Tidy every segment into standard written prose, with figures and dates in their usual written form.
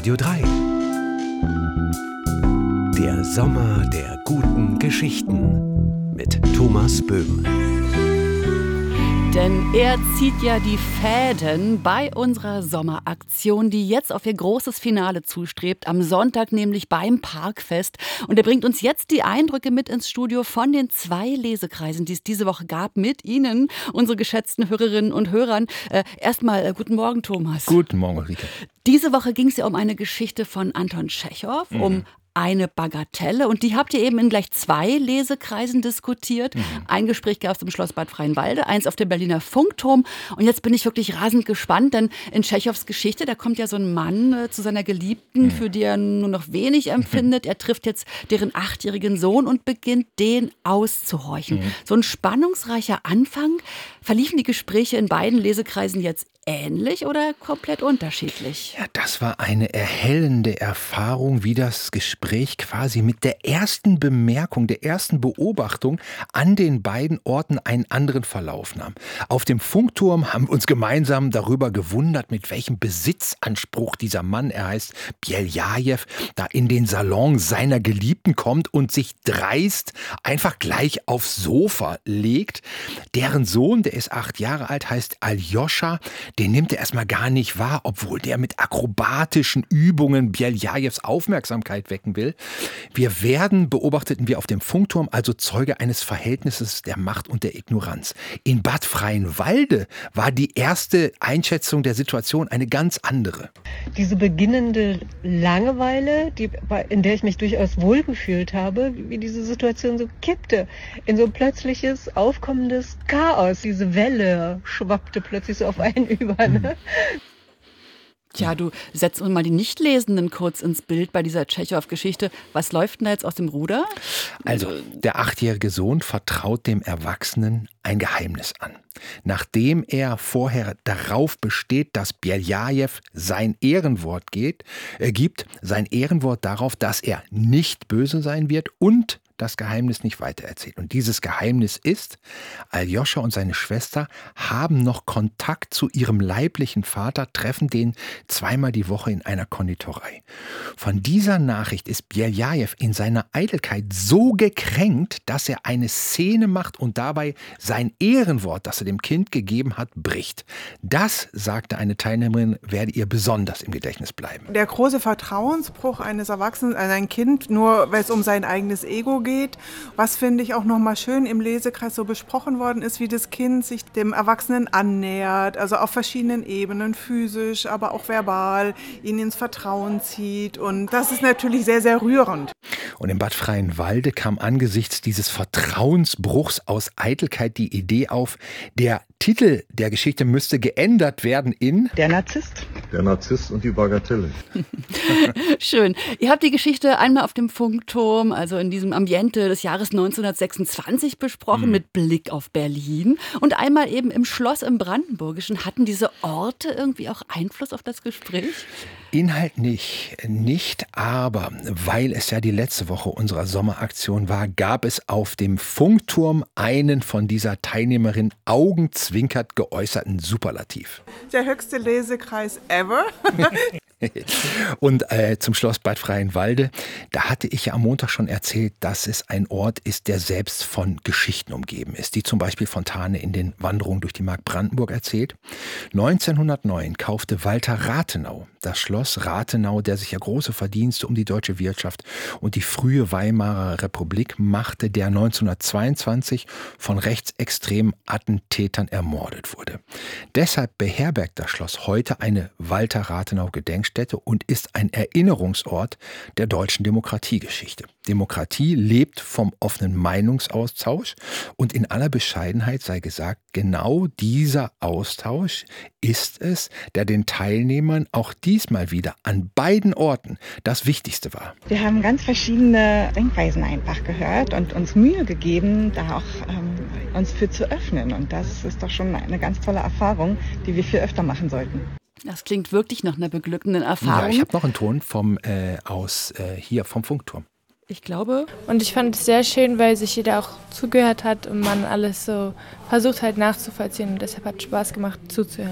Radio 3. Der Sommer der guten Geschichten mit Thomas Böhm. Denn er zieht ja die Fäden bei unserer Sommeraktion, die jetzt auf ihr großes Finale zustrebt, am Sonntag nämlich beim Parkfest. Und er bringt uns jetzt die Eindrücke mit ins Studio von den 2 Lesekreisen, die es diese Woche gab, mit Ihnen, unsere geschätzten Hörerinnen und Hörern. Erstmal guten Morgen, Thomas. Guten Morgen, Ulrike. Diese Woche ging es ja um eine Geschichte von Anton Tschechow, um eine Bagatelle. Und die habt ihr eben in gleich 2 Lesekreisen diskutiert. Ein Gespräch gab es im Schloss Bad Freienwalde, eins auf dem Berliner Funkturm. Und jetzt bin ich wirklich rasend gespannt, denn in Tschechows Geschichte, da kommt ja so ein Mann zu seiner Geliebten, für die er nur noch wenig empfindet. Er trifft jetzt deren 8-jährigen Sohn und beginnt, den auszuhorchen. So ein spannungsreicher Anfang. Verliefen die Gespräche in beiden Lesekreisen jetzt ähnlich oder komplett unterschiedlich? Ja, das war eine erhellende Erfahrung, wie das Gespräch quasi mit der ersten Bemerkung, der ersten Beobachtung an den beiden Orten einen anderen Verlauf nahm. Auf dem Funkturm haben wir uns gemeinsam darüber gewundert, mit welchem Besitzanspruch dieser Mann, er heißt Beljajew, da in den Salon seiner Geliebten kommt und sich dreist einfach gleich aufs Sofa legt. Deren Sohn, der ist 8 Jahre alt, heißt Aljoscha. Den nimmt er erstmal gar nicht wahr, obwohl der mit akrobatischen Übungen Beljajews Aufmerksamkeit wecken will. Wir werden, beobachteten wir auf dem Funkturm, also Zeuge eines Verhältnisses der Macht und der Ignoranz. In Bad Freienwalde war die erste Einschätzung der Situation eine ganz andere. Diese beginnende Langeweile, in der ich mich durchaus wohlgefühlt habe, wie diese Situation so kippte in so ein plötzliches, aufkommendes Chaos. Diese Welle schwappte plötzlich so auf einen über. Ne? Tja, du setzt uns mal die Nichtlesenden kurz ins Bild bei dieser Tschechow-Geschichte. Was läuft denn da jetzt aus dem Ruder? Also, der 8-jährige Sohn vertraut dem Erwachsenen ein Geheimnis an. Nachdem er vorher darauf besteht, dass Beljajew sein Ehrenwort gibt, sein Ehrenwort darauf, dass er nicht böse sein wird und das Geheimnis nicht weitererzählt. Und dieses Geheimnis ist, Aljoscha und seine Schwester haben noch Kontakt zu ihrem leiblichen Vater, treffen den 2-mal die Woche in einer Konditorei. Von dieser Nachricht ist Beljajew in seiner Eitelkeit so gekränkt, dass er eine Szene macht und dabei sein Ehrenwort, das er dem Kind gegeben hat, bricht. Das, sagte eine Teilnehmerin, werde ihr besonders im Gedächtnis bleiben. Der große Vertrauensbruch eines Erwachsenen an ein Kind, nur weil es um sein eigenes Ego geht. Was, finde ich, auch nochmal schön im Lesekreis so besprochen worden ist, wie das Kind sich dem Erwachsenen annähert, also auf verschiedenen Ebenen, physisch, aber auch verbal, ihn ins Vertrauen zieht. Und das ist natürlich sehr, sehr rührend. Und in Bad Freienwalde kam angesichts dieses Vertrauensbruchs aus Eitelkeit die Idee auf, der Titel der Geschichte müsste geändert werden in Der Narzisst. Der Narzisst und die Bagatelle. Schön. Ihr habt die Geschichte einmal auf dem Funkturm, also in diesem Ambiente des Jahres 1926 besprochen, mit Blick auf Berlin. Und einmal eben im Schloss im Brandenburgischen. Hatten diese Orte irgendwie auch Einfluss auf das Gespräch? Inhalt nicht, aber weil es ja die letzte Woche unserer Sommeraktion war, gab es auf dem Funkturm einen von dieser Teilnehmerin augenzwinkert geäußerten Superlativ. Der höchste Lesekreis ever. Und zum Schloss Bad Freienwalde, da hatte ich ja am Montag schon erzählt, dass es ein Ort ist, der selbst von Geschichten umgeben ist, die zum Beispiel Fontane in den Wanderungen durch die Mark Brandenburg erzählt. 1909 kaufte Walter Rathenau das Schloss Rathenau, der sich ja große Verdienste um die deutsche Wirtschaft und die frühe Weimarer Republik machte, der 1922 von rechtsextremen Attentätern ermordet wurde. Deshalb beherbergt das Schloss heute eine Walter Rathenau Gedenkstätte und ist ein Erinnerungsort der deutschen Demokratiegeschichte. Demokratie lebt vom offenen Meinungsaustausch und in aller Bescheidenheit sei gesagt, genau dieser Austausch ist es, der den Teilnehmern auch diesmal wieder an beiden Orten das Wichtigste war. Wir haben ganz verschiedene Denkweisen einfach gehört und uns Mühe gegeben, da auch uns für zu öffnen. Und das ist doch schon eine ganz tolle Erfahrung, die wir viel öfter machen sollten. Das klingt wirklich nach einer beglückenden Erfahrung. Ja, ich habe noch einen Ton vom Funkturm. Ich glaube. Und ich fand es sehr schön, weil sich jeder auch zugehört hat und man alles so versucht halt nachzuvollziehen. Und deshalb hat es Spaß gemacht zuzuhören.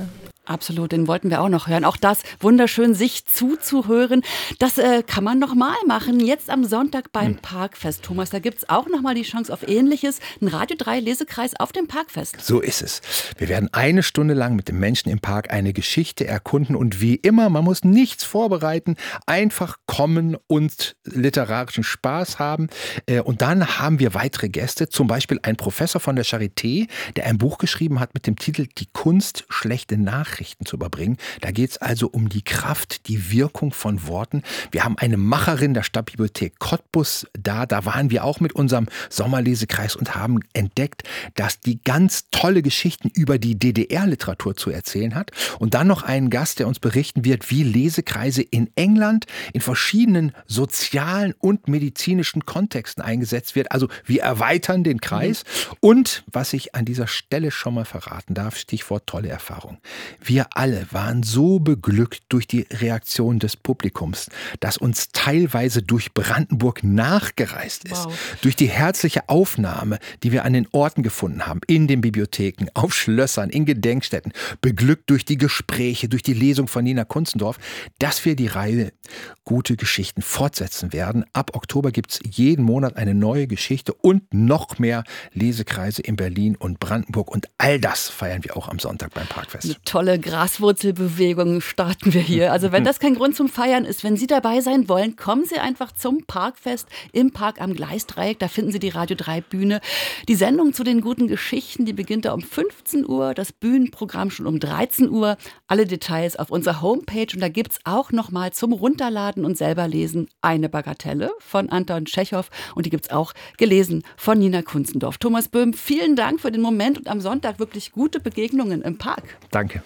Absolut, den wollten wir auch noch hören. Auch das wunderschön, sich zuzuhören. Das kann man noch mal machen. Jetzt am Sonntag beim Parkfest. Thomas, da gibt es auch noch mal die Chance auf Ähnliches. Ein Radio 3 Lesekreis auf dem Parkfest. So ist es. Wir werden 1 Stunde lang mit den Menschen im Park eine Geschichte erkunden. Und wie immer, man muss nichts vorbereiten. Einfach kommen und literarischen Spaß haben. Und dann haben wir weitere Gäste. Zum Beispiel ein Professor von der Charité, der ein Buch geschrieben hat mit dem Titel Die Kunst, schlechte Nachrichten zu überbringen. Da geht es also um die Kraft, die Wirkung von Worten. Wir haben eine Macherin der Stadtbibliothek Cottbus da. Da waren wir auch mit unserem Sommerlesekreis und haben entdeckt, dass die ganz tolle Geschichten über die DDR-Literatur zu erzählen hat. Und dann noch einen Gast, der uns berichten wird, wie Lesekreise in England in verschiedenen sozialen und medizinischen Kontexten eingesetzt wird. Also wir erweitern den Kreis. Und was ich an dieser Stelle schon mal verraten darf, Stichwort tolle Erfahrung. Wir alle waren so beglückt durch die Reaktion des Publikums, das uns teilweise durch Brandenburg nachgereist ist. Wow. Durch die herzliche Aufnahme, die wir an den Orten gefunden haben, in den Bibliotheken, auf Schlössern, in Gedenkstätten, beglückt durch die Gespräche, durch die Lesung von Nina Kunzendorf, dass wir die Reihe Gute Geschichten fortsetzen werden. Ab Oktober gibt es jeden Monat eine neue Geschichte und noch mehr Lesekreise in Berlin und Brandenburg. Und all das feiern wir auch am Sonntag beim Parkfest. Eine tolle Graswurzelbewegung starten wir hier. Also wenn das kein Grund zum Feiern ist, wenn Sie dabei sein wollen, kommen Sie einfach zum Parkfest im Park am Gleisdreieck. Da finden Sie die Radio 3 Bühne. Die Sendung zu den guten Geschichten, die beginnt da um 15 Uhr. Das Bühnenprogramm schon um 13 Uhr. Alle Details auf unserer Homepage. Und da gibt es auch noch mal zum Runterladen und selber lesen eine Bagatelle von Anton Tschechow. Und die gibt es auch gelesen von Nina Kunzendorf. Thomas Böhm, vielen Dank für den Moment und am Sonntag wirklich gute Begegnungen im Park. Danke.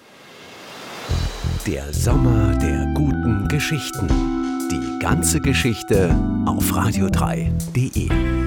Der Sommer der guten Geschichten. Die ganze Geschichte auf radio3.de.